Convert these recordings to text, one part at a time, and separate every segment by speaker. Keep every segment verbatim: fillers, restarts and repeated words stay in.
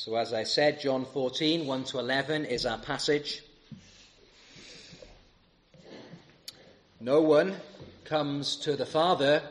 Speaker 1: So as I said, John fourteen, one to eleven is our passage. No one comes to the Father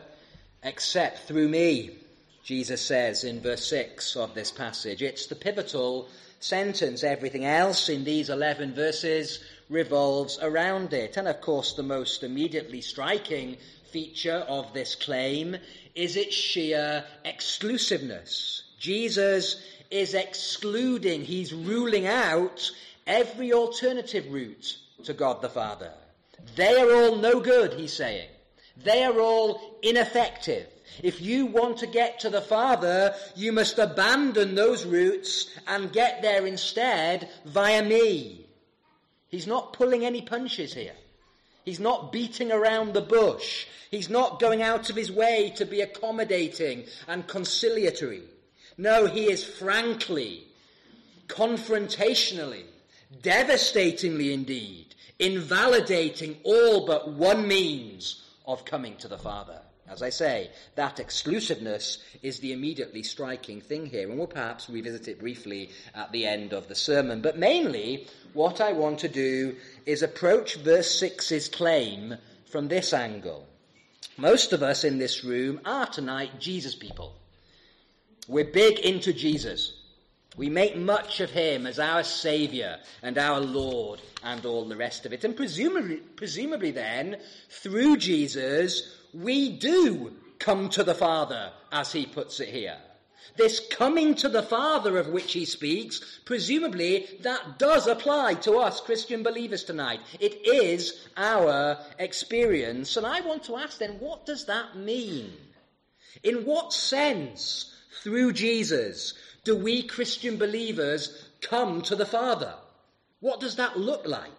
Speaker 1: except through me, Jesus says in verse six of this passage. It's the pivotal sentence. Everything else in these eleven verses revolves around it. And of course, the most immediately striking feature of this claim is its sheer exclusiveness. Jesus is excluding, he's ruling out every alternative route to God the Father. They are all no good, he's saying. They are all ineffective. If you want to get to the Father, you must abandon those routes and get there instead via me. He's not pulling any punches here. He's not beating around the bush. He's not going out of his way to be accommodating and conciliatory. No, he is frankly, confrontationally, devastatingly indeed, invalidating all but one means of coming to the Father. As I say, that exclusiveness is the immediately striking thing here, and we'll perhaps revisit it briefly at the end of the sermon. But mainly, what I want to do is approach verse six's claim from this angle. Most of us in this room are tonight Jesus people. We're big into Jesus. We make much of him as our Saviour and our Lord and all the rest of it. And presumably, presumably then, through Jesus, we do come to the Father, as he puts it here. This coming to the Father of which he speaks, presumably that does apply to us Christian believers tonight. It is our experience. And I want to ask then, what does that mean? In what sense, through Jesus, do we Christian believers come to the Father? What does that look like?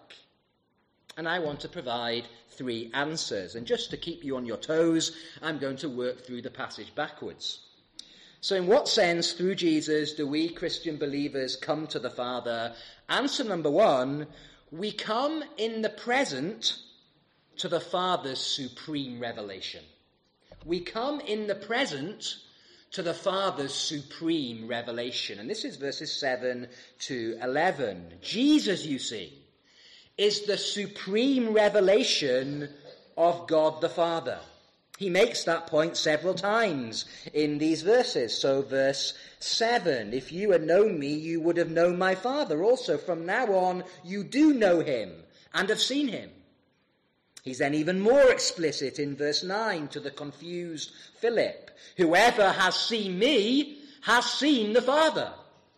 Speaker 1: And I want to provide three answers. And just to keep you on your toes, I'm going to work through the passage backwards. So in what sense, through Jesus, do we Christian believers come to the Father? Answer number one, we come in the present to the Father's supreme revelation. We come in the present to the Father's supreme revelation. And this is verses seven to eleven. Jesus, you see, is the supreme revelation of God the Father. He makes that point several times in these verses. So verse seven, if you had known me, you would have known my Father. Also, from now on, you do know him and have seen him. He's then even more explicit in verse nine to the confused Philip. Whoever has seen me has seen the Father.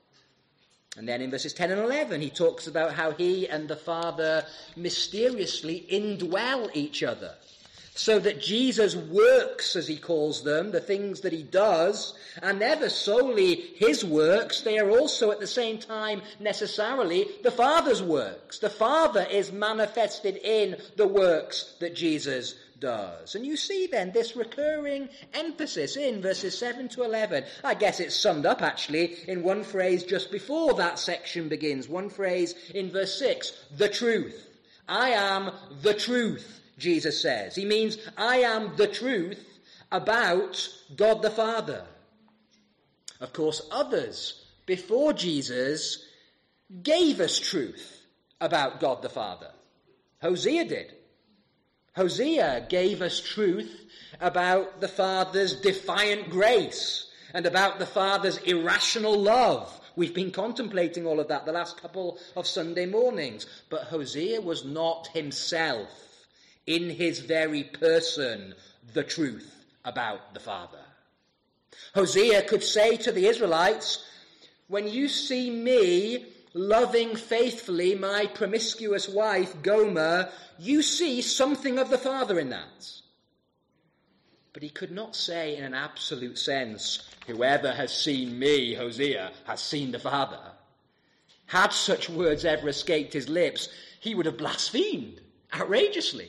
Speaker 1: And then in verses ten and eleven, he talks about how he and the Father mysteriously indwell each other, so that Jesus works, as he calls them, the things that he does, are never solely his works. They are also at the same time necessarily the Father's works. The Father is manifested in the works that Jesus does. And you see then this recurring emphasis in verses seven to eleven. I guess it's summed up actually in one phrase just before that section begins. One phrase in verse six, the truth. I am the truth, Jesus says. He means I am the truth about God the Father. Of course, others before Jesus gave us truth about God the Father. Hosea did. Hosea gave us truth about the Father's defiant grace and about the Father's irrational love. We've been contemplating all of that the last couple of Sunday mornings. But Hosea was not himself, in his very person, the truth about the Father. Hosea could say to the Israelites, when you see me loving faithfully my promiscuous wife Gomer, you see something of the Father in that. But he could not say in an absolute sense, whoever has seen me, Hosea, has seen the Father. Had such words ever escaped his lips, he would have blasphemed outrageously.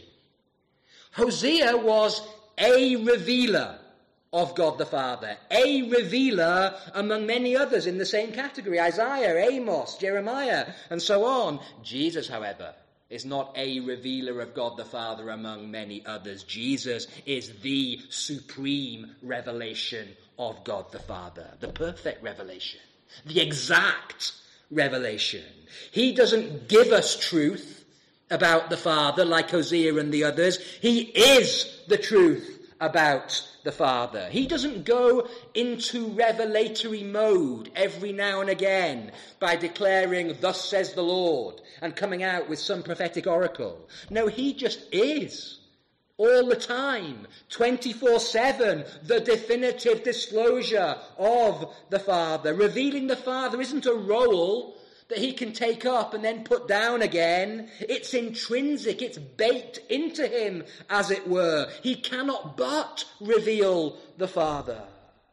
Speaker 1: Hosea was a revealer of God the Father, a revealer among many others in the same category, Isaiah, Amos, Jeremiah, and so on. Jesus, however, is not a revealer of God the Father among many others. Jesus is the supreme revelation of God the Father, the perfect revelation. the exact revelation. He doesn't give us truth about the Father like Hosea and the others. He is the truth about the Father. He doesn't go into revelatory mode every now and again by declaring, "Thus says the Lord," and coming out with some prophetic oracle. No, he just is. All the time, twenty-four seven, the definitive disclosure of the Father. Revealing the Father isn't a role that he can take up and then put down again. It's intrinsic, it's baked into him, as it were. He cannot but reveal the Father.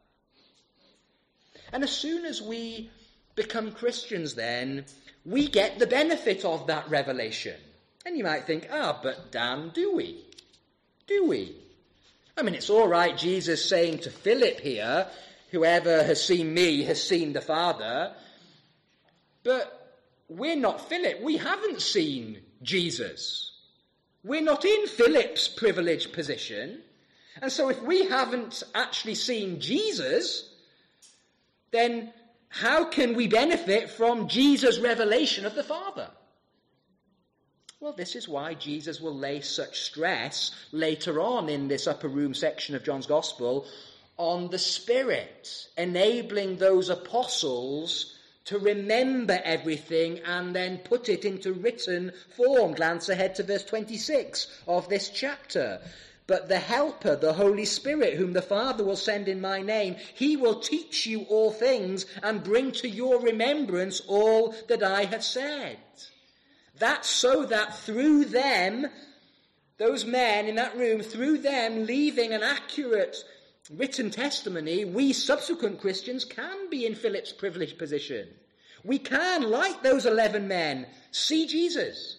Speaker 1: And as soon as we become Christians then, we get the benefit of that revelation. And you might think, ah, but Dan, do we? Do we? I mean, it's all right, Jesus saying to Philip here, "Whoever has seen me has seen the Father." But we're not Philip. We haven't seen Jesus. We're not in Philip's privileged position. And so if we haven't actually seen Jesus, then how can we benefit from Jesus' revelation of the Father? Well, this is why Jesus will lay such stress later on in this upper room section of John's Gospel on the Spirit, enabling those apostles to remember everything and then put it into written form. Glance ahead to verse twenty-six of this chapter. "But the Helper, the Holy Spirit, whom the Father will send in my name, he will teach you all things and bring to your remembrance all that I have said." That's so that through them, those men in that room, through them leaving an accurate written testimony, we subsequent Christians can be in Philip's privileged position. We can, like those eleven men, see Jesus.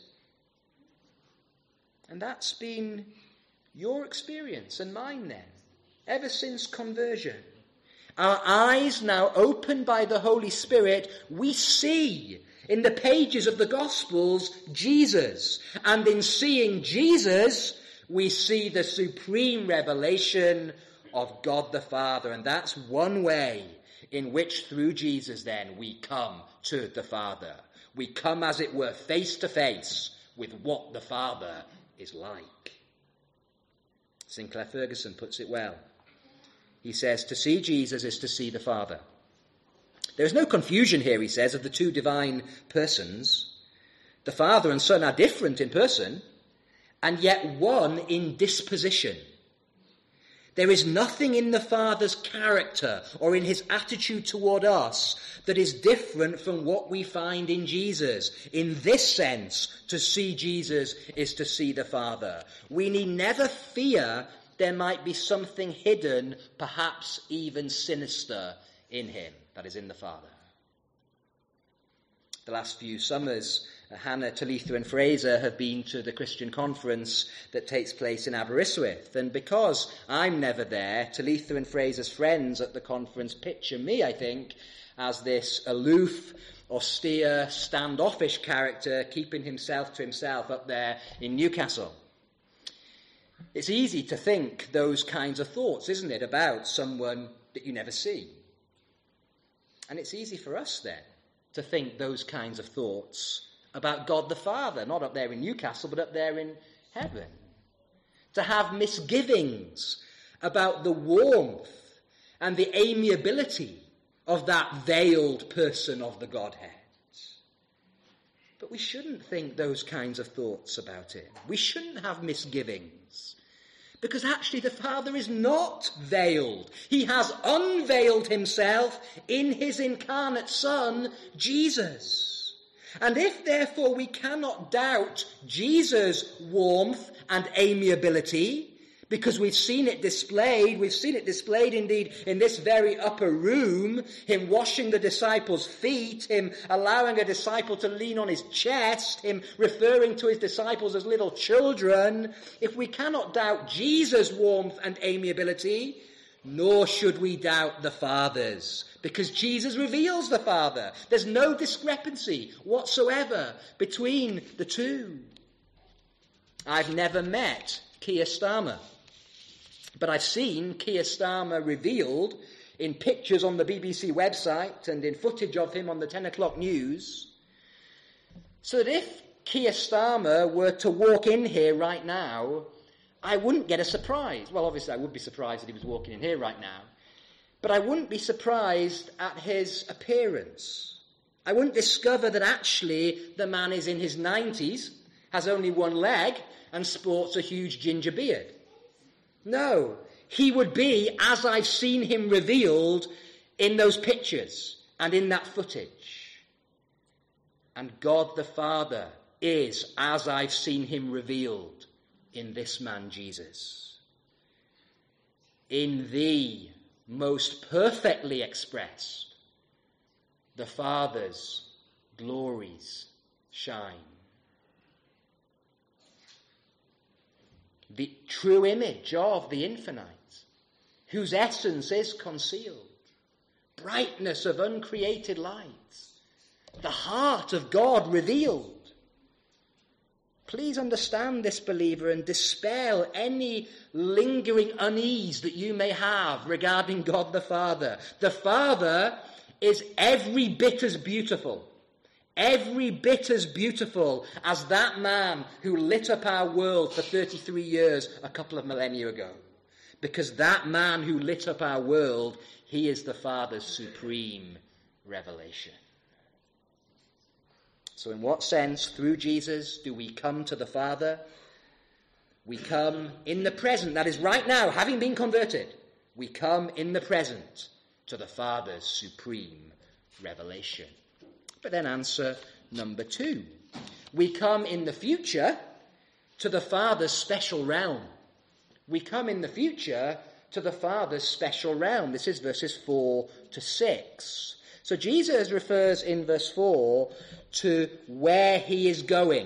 Speaker 1: And that's been your experience and mine then, ever since conversion. Our eyes now opened by the Holy Spirit, we see in the pages of the Gospels Jesus. And in seeing Jesus, we see the supreme revelation of God the Father. And that's one way in which through Jesus then we come to the Father. We come, as it were, face to face with what the Father is like. Sinclair Ferguson puts it well. He says, to see Jesus is to see the Father. There is no confusion here, he says, of the two divine persons. The Father and Son are different in person, and yet one in disposition. There is nothing in the Father's character or in his attitude toward us that is different from what we find in Jesus. In this sense, to see Jesus is to see the Father. We need never fear there might be something hidden, perhaps even sinister, in him, that is in the Father. The last few summers, Hannah, Talitha and Fraser have been to the Christian conference that takes place in Aberystwyth. And because I'm never there, Talitha and Fraser's friends at the conference picture me, I think, as this aloof, austere, standoffish character keeping himself to himself up there in Newcastle. It's easy to think those kinds of thoughts, isn't it, about someone that you never see. And it's easy for us then to think those kinds of thoughts about God the Father, not up there in Newcastle, but up there in heaven. To have misgivings about the warmth and the amiability of that veiled person of the Godhead. But we shouldn't think those kinds of thoughts about him. We shouldn't have misgivings. Because actually the Father is not veiled. He has unveiled himself in his incarnate Son, Jesus. And if therefore we cannot doubt Jesus' warmth and amiability, because we've seen it displayed, we've seen it displayed indeed in this very upper room, him washing the disciples' feet, him allowing a disciple to lean on his chest, him referring to his disciples as little children. If we cannot doubt Jesus' warmth and amiability, nor should we doubt the Father's, because Jesus reveals the Father. There's no discrepancy whatsoever between the two. I've never met Keir Starmer, but I've seen Keir Starmer revealed in pictures on the B B C website and in footage of him on the ten o'clock news, so that if Keir Starmer were to walk in here right now, I wouldn't get a surprise. Well, obviously I would be surprised that he was walking in here right now, but I wouldn't be surprised at his appearance. I wouldn't discover that actually the man is in his nineties, has only one leg, and sports a huge ginger beard. No, he would be as I've seen him revealed in those pictures and in that footage. And God the Father is as I've seen him revealed in this man Jesus. In thee, most perfectly expressed, the Father's glories shine. The true image of the infinite, whose essence is concealed, brightness of uncreated light, the heart of God revealed. Please understand this, believer, and dispel any lingering unease that you may have regarding God the Father. The Father is every bit as beautiful, every bit as beautiful as that man who lit up our world for thirty-three years a couple of millennia ago. Because that man who lit up our world, he is the Father's supreme revelation. So in what sense, through Jesus, do we come to the Father? We come in the present, that is right now, having been converted. We come in the present to the Father's supreme revelation. But then answer number two. We come in the future to the Father's special realm. We come in the future to the Father's special realm. This is verses four to six. So Jesus refers in verse four to where he is going.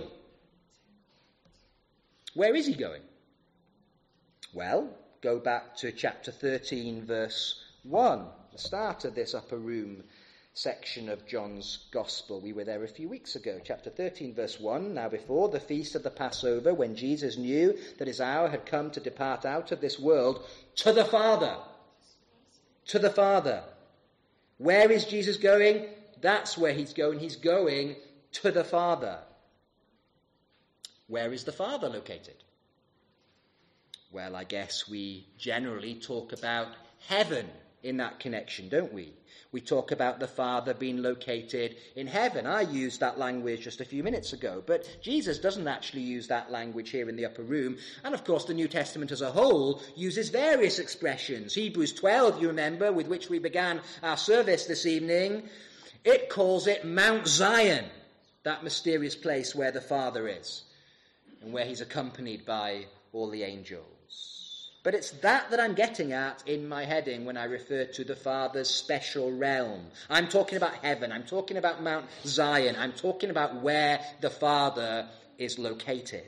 Speaker 1: Where is he going? Well, go back to chapter thirteen, verse one, the start of this upper room section of John's Gospel. We were there a few weeks ago. Chapter thirteen, verse one. Now before the feast of the Passover, when Jesus knew that his hour had come to depart out of this world to the Father. To the Father. Where is Jesus going? That's where he's going. He's going to the Father. Where is the Father located? Well, I guess we generally talk about heaven in that connection, don't we? We talk about the Father being located in heaven. I used that language just a few minutes ago, but Jesus doesn't actually use that language here in the upper room. And of course, the New Testament as a whole uses various expressions. Hebrews twelve, you remember, with which we began our service this evening, it calls it Mount Zion, that mysterious place where the Father is and where he's accompanied by all the angels. But it's that that I'm getting at in my heading when I refer to the Father's special realm. I'm talking about heaven. I'm talking about Mount Zion. I'm talking about where the Father is located.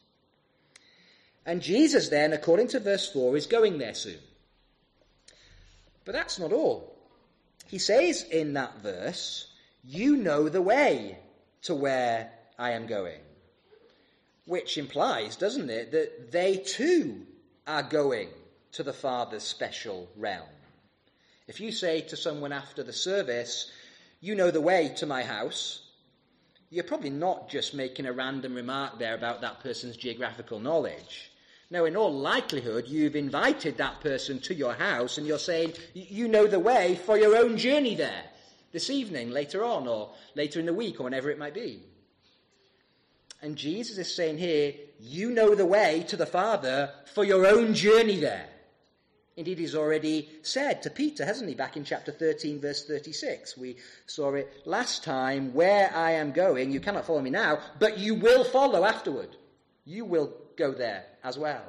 Speaker 1: And Jesus then, according to verse four, is going there soon. But that's not all. He says in that verse, you know the way to where I am going. Which implies, doesn't it, that they too are going to the Father's special realm. If you say to someone after the service, you know the way to my house, you're probably not just making a random remark there about that person's geographical knowledge. No, in all likelihood, you've invited that person to your house and you're saying, you know the way for your own journey there this evening, later on, or later in the week, or whenever it might be. And Jesus is saying here, you know the way to the Father for your own journey there. Indeed, he's already said to Peter, hasn't he, back in chapter thirteen, verse thirty-six. We saw it last time, where I am going, you cannot follow me now, but you will follow afterward. You will go there as well.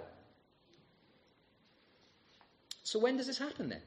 Speaker 1: So when does this happen then?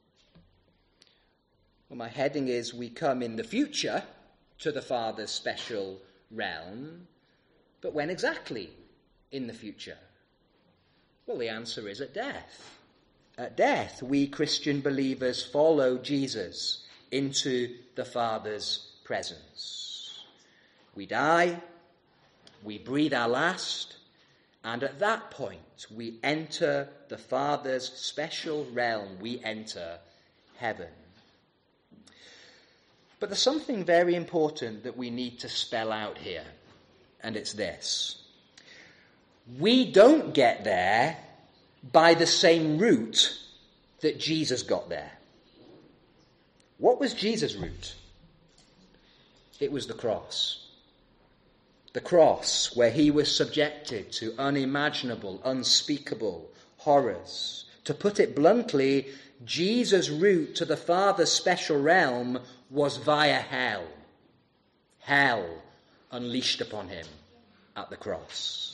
Speaker 1: Well, my heading is, we come in the future to the Father's special realm. But when exactly in the future? Well, the answer is at death. At death, we Christian believers follow Jesus into the Father's presence. We die, we breathe our last, and at that point we enter the Father's special realm. We enter heaven. But there's something very important that we need to spell out here, and it's this. We don't get there by the same route that Jesus got there. What was Jesus' route? It was the cross. The cross, where he was subjected to unimaginable, unspeakable horrors. To put it bluntly, Jesus' route to the Father's special realm was via hell. Hell unleashed upon him at the cross.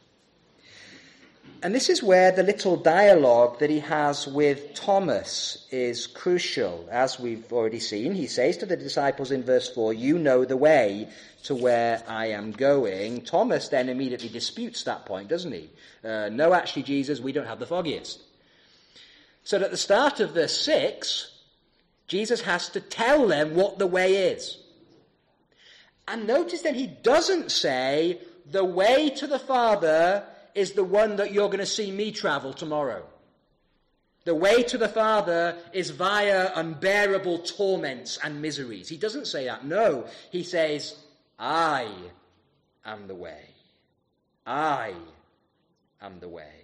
Speaker 1: And this is where the little dialogue that he has with Thomas is crucial. As we've already seen, he says to the disciples in verse four, "You know the way to where I am going." Thomas then immediately disputes that point, doesn't he? Uh, no, actually, Jesus, we don't have the foggiest. So at the start of verse six, Jesus has to tell them what the way is. And notice that he doesn't say, the way to the Father is the one that you're going to see me travel tomorrow. The way to the Father is via unbearable torments and miseries. He doesn't say that. No, he says, I am the way. I am the way.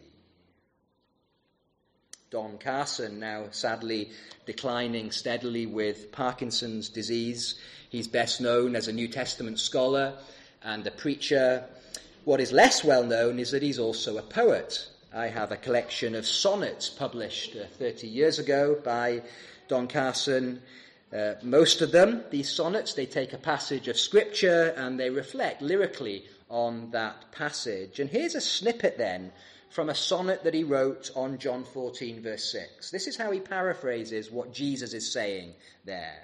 Speaker 1: Don Carson, now sadly declining steadily with Parkinson's disease. He's best known as a New Testament scholar and a preacher. What is less well known is that he's also a poet. I have a collection of sonnets published uh, thirty years ago by Don Carson. Uh, most of them, these sonnets, they take a passage of Scripture and they reflect lyrically on that passage. And here's a snippet then from a sonnet that he wrote on John fourteen, verse six. This is how he paraphrases what Jesus is saying there.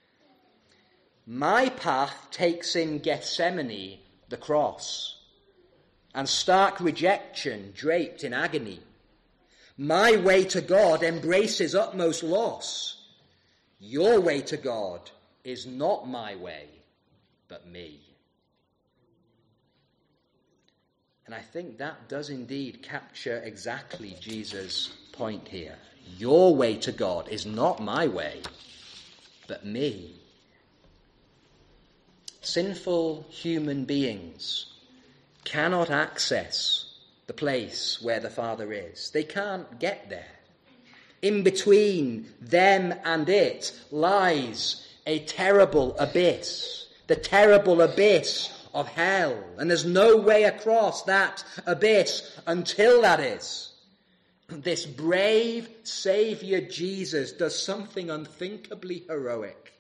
Speaker 1: My path takes in Gethsemane the cross, and stark rejection draped in agony. My way to God embraces utmost loss. Your way to God is not my way, but me. And I think that does indeed capture exactly Jesus' point here. Your way to God is not my way, but me. Sinful human beings cannot access the place where the Father is. They can't get there. In between them and it lies a terrible abyss, the terrible abyss of hell. And there's no way across that abyss until that is. This brave Saviour Jesus does something unthinkably heroic.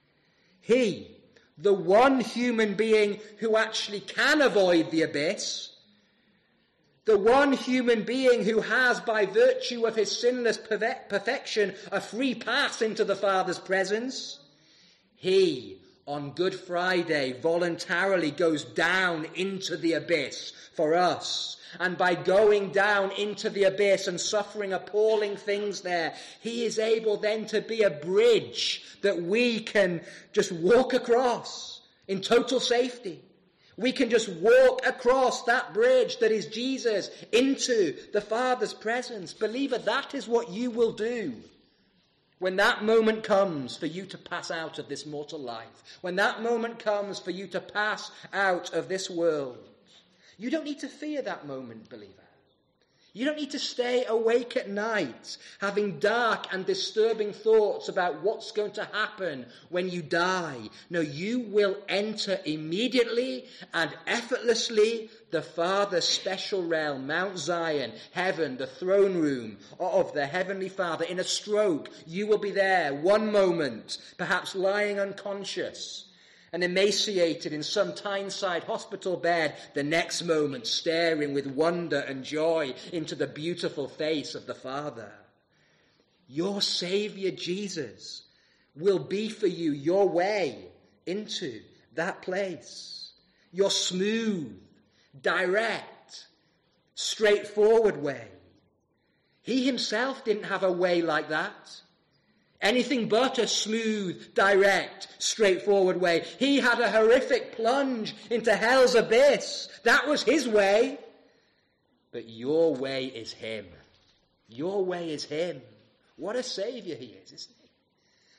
Speaker 1: He, the one human being who actually can avoid the abyss, the one human being who has, by virtue of his sinless perfection, a free pass into the Father's presence, he, on Good Friday, voluntarily goes down into the abyss for us. And by going down into the abyss and suffering appalling things there, he is able then to be a bridge that we can just walk across in total safety. We can just walk across that bridge that is Jesus into the Father's presence. Believer, that is what you will do when that moment comes for you to pass out of this mortal life. When that moment comes for you to pass out of this world. You don't need to fear that moment, believer. You don't need to stay awake at night having dark and disturbing thoughts about what's going to happen when you die. No, you will enter immediately and effortlessly the Father's special realm, Mount Zion, heaven, the throne room of the Heavenly Father. In a stroke, you will be there one moment, perhaps lying unconscious and emaciated in some Tyneside hospital bed, the next moment staring with wonder and joy into the beautiful face of the Father. Your Saviour Jesus will be for you your way into that place. Your smooth, direct, straightforward way. He himself didn't have a way like that. Anything but a smooth, direct, straightforward way. He had a horrific plunge into hell's abyss. That was his way. But your way is him. Your way is him. What a Saviour he is, isn't he?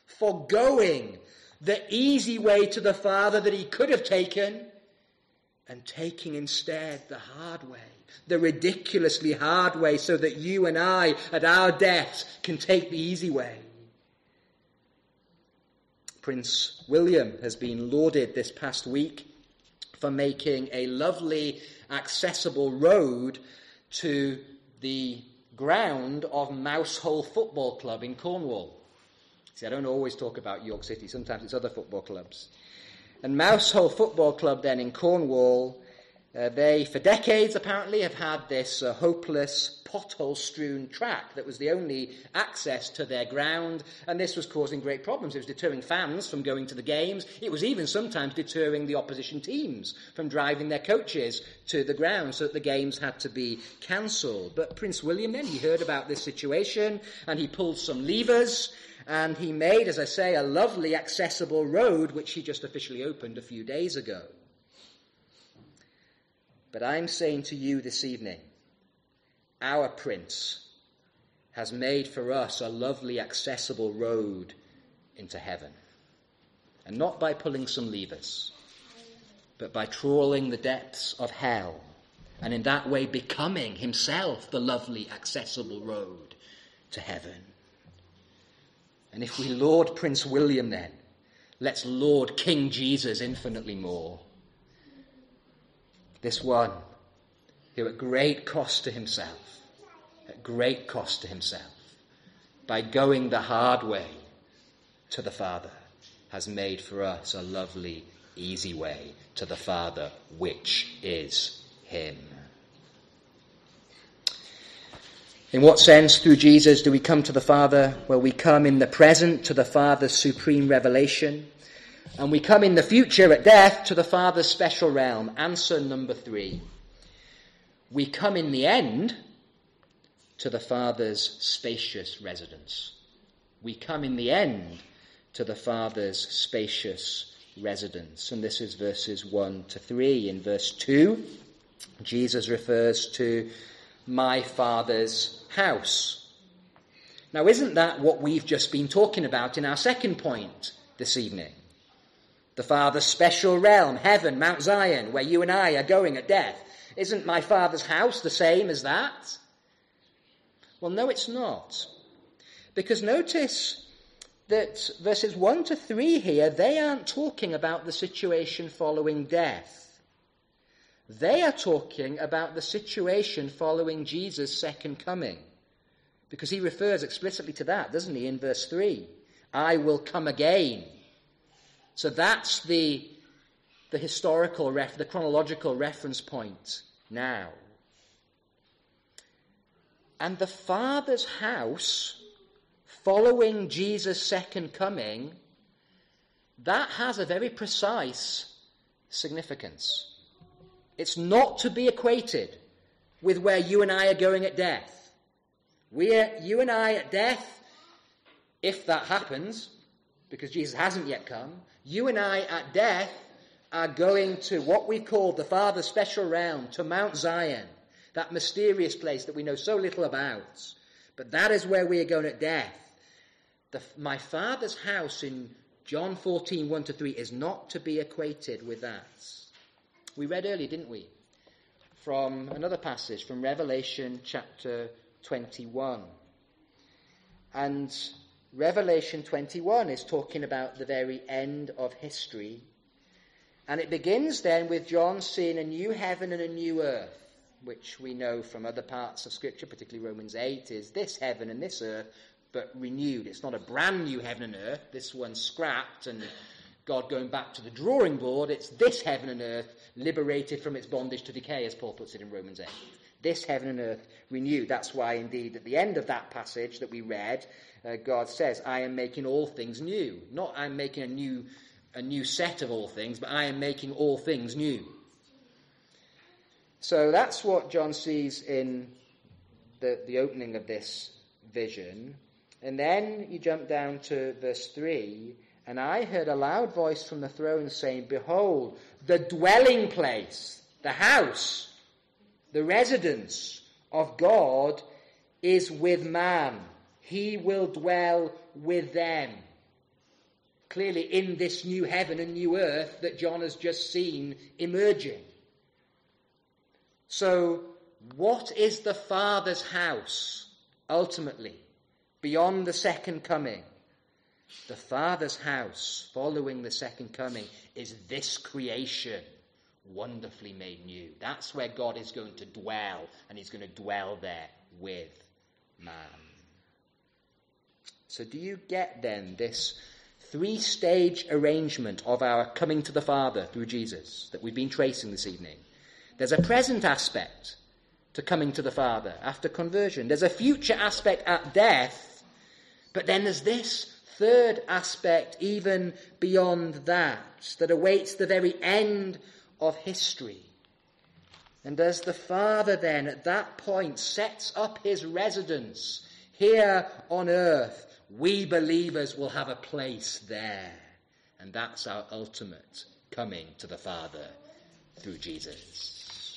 Speaker 1: Forgoing the easy way to the Father that he could have taken, and taking instead the hard way, the ridiculously hard way, so that you and I, at our death, can take the easy way. Prince William has been lauded this past week for making a lovely, accessible road to the ground of Mousehole Football Club in Cornwall. See, I don't always talk about York City. Sometimes it's other football clubs. And Mousehole Football Club then in Cornwall, uh, they, for decades apparently, have had this uh, hopeless, pothole-strewn track that was the only access to their ground, and this was causing great problems. It was deterring fans from going to the games. It was even sometimes deterring the opposition teams from driving their coaches to the ground, so that the games had to be cancelled. But Prince William then, he heard about this situation, and he pulled some levers, and he made, as I say, a lovely, accessible road, which he just officially opened a few days ago. But I'm saying to you this evening, our Prince has made for us a lovely, accessible road into heaven. And not by pulling some levers, but by trawling the depths of hell, and in that way becoming himself the lovely, accessible road to heaven. And if we laud Prince William then, let's laud King Jesus infinitely more. This one who at great cost to himself, at great cost to himself, by going the hard way to the Father, has made for us a lovely, easy way to the Father, which is him. In what sense, through Jesus, do we come to the Father? Well, we come in the present to the Father's supreme revelation, and we come in the future at death to the Father's special realm. Answer number three. We come in the end to the Father's spacious residence. We come in the end to the Father's spacious residence. And this is verses one to three. In verse two, Jesus refers to my Father's house. Now, isn't that what we've just been talking about in our second point this evening? The Father's special realm, heaven, Mount Zion, where you and I are going at death. Isn't my Father's house the same as that? Well, no, it's not. Because notice that verses one to three here, they aren't talking about the situation following death. They are talking about the situation following Jesus' second coming. Because he refers explicitly to that, doesn't he, in verse three? I will come again. So that's the, the historical, ref, the chronological reference point now. And the Father's house, following Jesus' second coming, that has a very precise significance. It's not to be equated with where you and I are going at death. We're, you and I at death, if that happens, because Jesus hasn't yet come, you and I at death are going to what we call the Father's special realm, to Mount Zion, that mysterious place that we know so little about. But that is where we are going at death. The, my Father's house in John fourteen, one to three is not to be equated with that. We read earlier, didn't we? From another passage, from Revelation chapter twenty-one. And Revelation twenty-one is talking about the very end of history. And it begins then with John seeing a new heaven and a new earth, which we know from other parts of Scripture, particularly Romans eight, is this heaven and this earth, but renewed. It's not a brand new heaven and earth, this one's scrapped and God going back to the drawing board. It's this heaven and earth liberated from its bondage to decay, as Paul puts it in Romans eight. This heaven and earth renewed. That's why, indeed, at the end of that passage that we read, uh, God says, I am making all things new. Not I'm making a new, a new set of all things, but I am making all things new. So that's what John sees in the, the opening of this vision. And then you jump down to verse three, and I heard a loud voice from the throne saying, behold, the dwelling place, the house, the residence of God is with man. He will dwell with them. clearly in this new heaven and new earth that John has just seen emerging. So, what is the Father's house, ultimately, beyond the second coming? The Father's house, following the second coming, is this creation, wonderfully made new. That's where God is going to dwell, and he's going to dwell there with man. So do you get then this three-stage arrangement of our coming to the Father through Jesus that we've been tracing this evening? There's a present aspect to coming to the Father after conversion. There's a future aspect at death, but then there's this third aspect even beyond that, that awaits the very end of history. And as the Father then at that point sets up his residence here on earth, we believers will have a place there. And that's our ultimate coming to the Father through Jesus.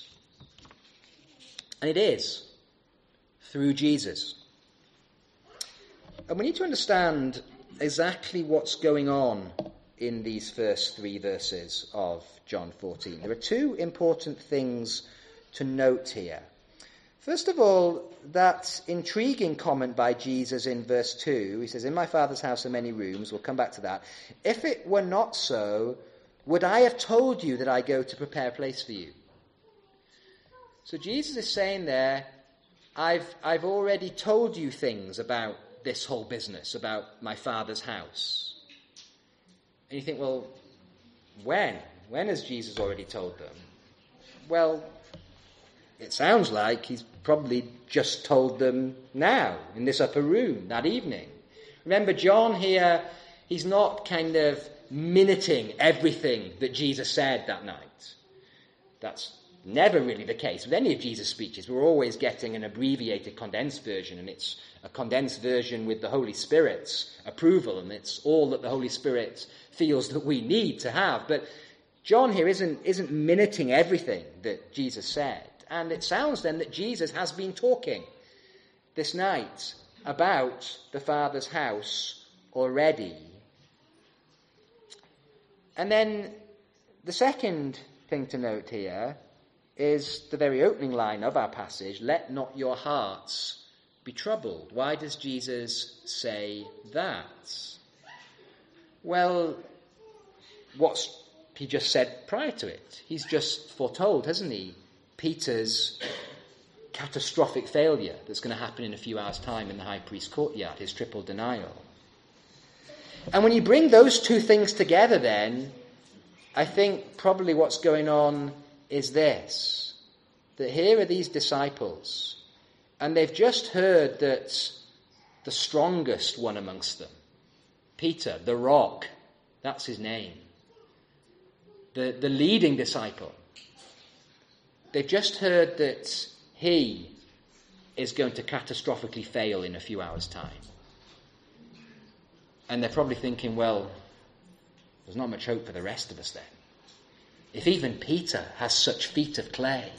Speaker 1: And it is through Jesus. And we need to understand exactly what's going on in these first three verses of John fourteen. There are two important things to note here. First of all, that intriguing comment by Jesus in verse two. He says, "In my Father's house are many rooms." We'll come back to that. "If it were not so, would I have told you that I go to prepare a place for you?" So Jesus is saying there, I've, I've already told you things about this whole business, about my Father's house. And you think, well, when? When has Jesus already told them? Well, it sounds like he's probably just told them now, in this upper room, that evening. Remember, John here, he's not kind of minuting everything that Jesus said that night. That's never really the case with any of Jesus' speeches. We're always getting an abbreviated, condensed version, and it's a condensed version with the Holy Spirit's approval, and it's all that the Holy Spirit feels that we need to have. But John here isn't, isn't minuting everything that Jesus said. And it sounds then that Jesus has been talking this night about the Father's house already. And then the second thing to note here is the very opening line of our passage, "Let not your hearts be troubled." Why does Jesus say that? Well, what's he just said prior to it? He's just foretold, hasn't he, Peter's catastrophic failure that's going to happen in a few hours' time in the high priest's courtyard, his triple denial. And when you bring those two things together then, I think probably what's going on is this, that here are these disciples, and they've just heard that the strongest one amongst them, Peter, the rock, that's his name, the, the leading disciple, they've just heard that he is going to catastrophically fail in a few hours' time. And they're probably thinking, well, there's not much hope for the rest of us then. If even Peter has such feet of clay,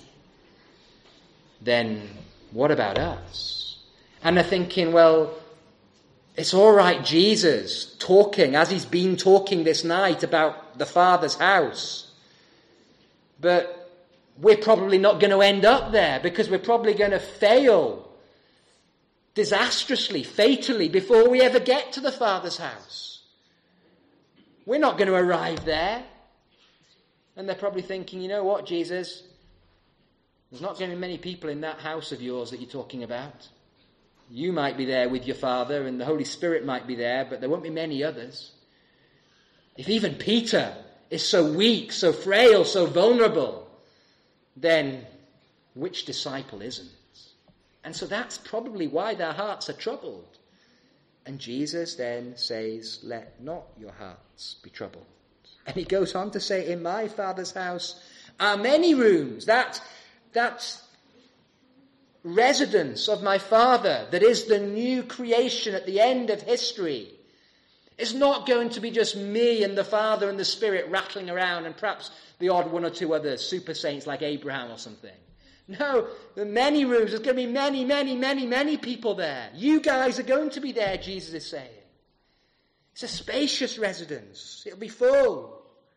Speaker 1: then what about us? And they're thinking, well, it's all right, Jesus talking as he's been talking this night about the Father's house. But we're probably not going to end up there, because we're probably going to fail disastrously, fatally, before we ever get to the Father's house. We're not going to arrive there. And they're probably thinking, you know what, Jesus? There's not going to be many people in that house of yours that you're talking about. You might be there with your Father, and the Holy Spirit might be there, but there won't be many others. If even Peter is so weak, so frail, so vulnerable, then which disciple isn't? And so that's probably why their hearts are troubled. And Jesus then says, "Let not your hearts be troubled." And he goes on to say, "In my Father's house are many rooms." That, that residence of my Father, that is the new creation at the end of history, is not going to be just me and the Father and the Spirit rattling around, and perhaps the odd one or two other super saints like Abraham or something. No, there are many rooms. There's going to be many, many, many, many people there. You guys are going to be there, Jesus is saying. It's a spacious residence. It'll be full.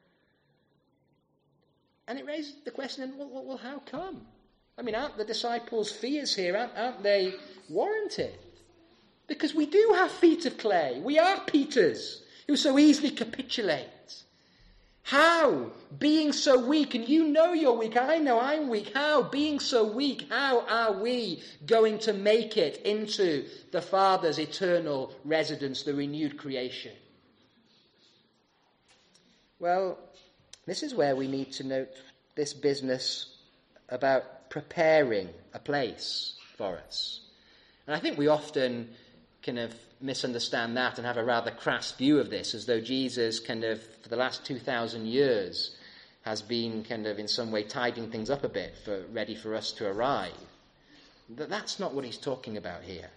Speaker 1: And it raises the question, well, well, well how come? I mean, aren't the disciples' fears here, aren't, aren't they warranted? Because we do have feet of clay. We are Peters who so easily capitulate. How, being so weak, and you know you're weak, I know I'm weak, how, being so weak, how are we going to make it into the Father's eternal residence, the renewed creation? Well, this is where we need to note this business about preparing a place for us. And I think we often kind of misunderstand that and have a rather crass view of this, as though Jesus kind of, for the last two thousand years, has been kind of in some way tidying things up a bit, for ready for us to arrive. But that's not what he's talking about here.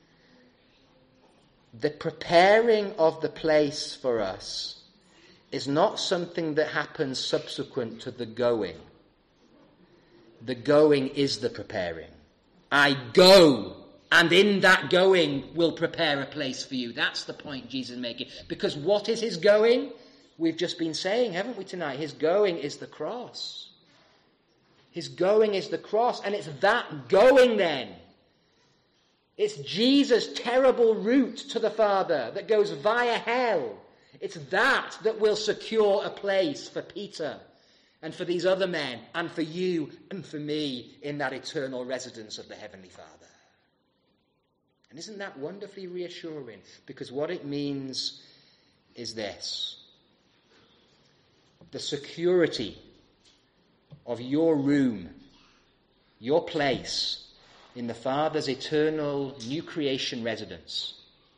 Speaker 1: The preparing of the place for us is not something that happens subsequent to the going. The going is the preparing. I go, and in that going will prepare a place for you. That's the point Jesus is making. Because what is his going? We've just been saying, haven't we, tonight? His going is the cross. His going is the cross, and it's that going then. It's Jesus' terrible route to the Father that goes via hell. It's that that will secure a place for Peter and for these other men and for you and for me in that eternal residence of the Heavenly Father. And isn't that wonderfully reassuring? Because what it means is this. The security of your room, your place in the Father's eternal new creation residence,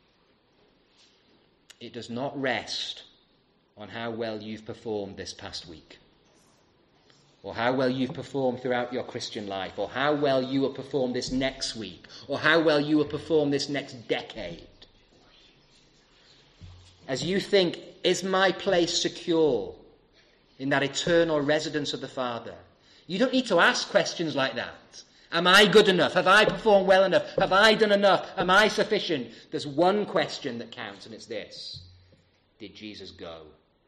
Speaker 1: it does not rest on how well you've performed this past week, or how well you've performed throughout your Christian life, or how well you will perform this next week, or how well you will perform this next decade. As you think, is my place secure in that eternal residence of the Father? You don't need to ask questions like that. Am I good enough? Have I performed well enough? Have I done enough? Am I sufficient? There's one question that counts, and it's this. Did Jesus go?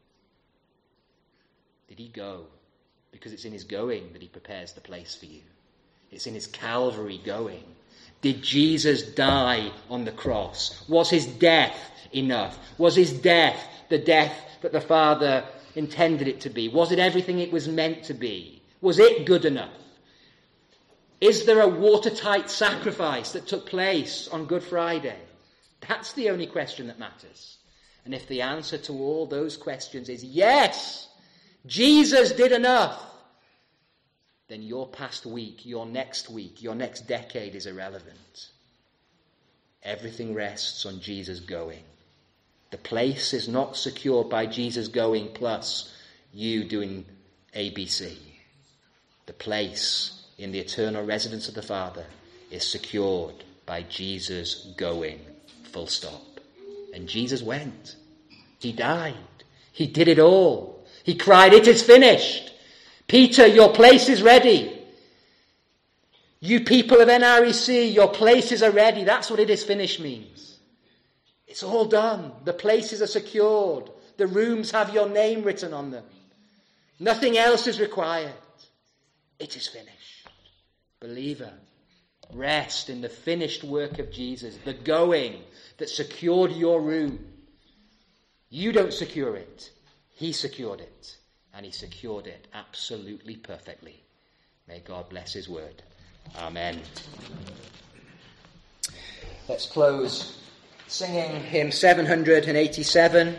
Speaker 1: Did he go? Because it's in his going that he prepares the place for you. It's in his Calvary going. Did Jesus die on the cross? Was his death enough? Was his death the death that the Father intended it to be? Was it everything it was meant to be? Was it good enough? Is there a watertight sacrifice that took place on Good Friday? That's the only question that matters. And if the answer to all those questions is yes, Jesus did enough, then your past week, your next week, your next decade is irrelevant. Everything rests on Jesus going. The place is not secured by Jesus going plus you doing A B C. The place in the eternal residence of the Father is secured by Jesus going, full stop. And Jesus went. He died. He did it all. He cried, "It is finished." Peter, your place is ready. You people of N R E C, your places are ready. That's what "it is finished" means. It's all done. The places are secured. The rooms have your name written on them. Nothing else is required. It is finished. Believer, rest in the finished work of Jesus, the going that secured your room. You don't secure it. He secured it. And he secured it absolutely perfectly. May God bless his word. Amen. Let's close singing hymn seven hundred eighty-seven.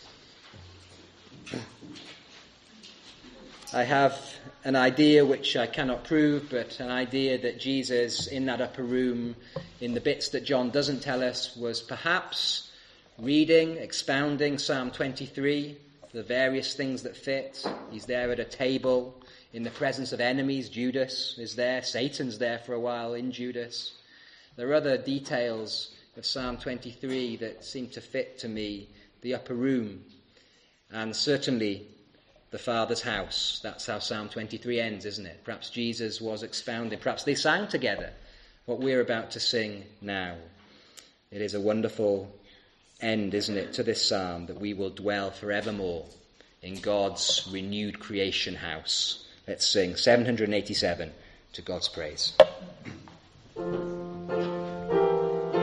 Speaker 1: I have an idea which I cannot prove, but an idea that Jesus in that upper room, in the bits that John doesn't tell us, was perhaps reading, expounding Psalm twenty-three, the various things that fit. He's there at a table in the presence of enemies. Judas is there. Satan's there for a while in Judas. There are other details of Psalm twenty-three that seem to fit to me. The upper room, and certainly the Father's house. That's how Psalm twenty-three ends, isn't it? Perhaps Jesus was expounding. Perhaps they sang together what we're about to sing now. It is a wonderful end, isn't it, to this psalm, that we will dwell forevermore in God's renewed creation house. Let's sing seven hundred eighty-seven to God's praise.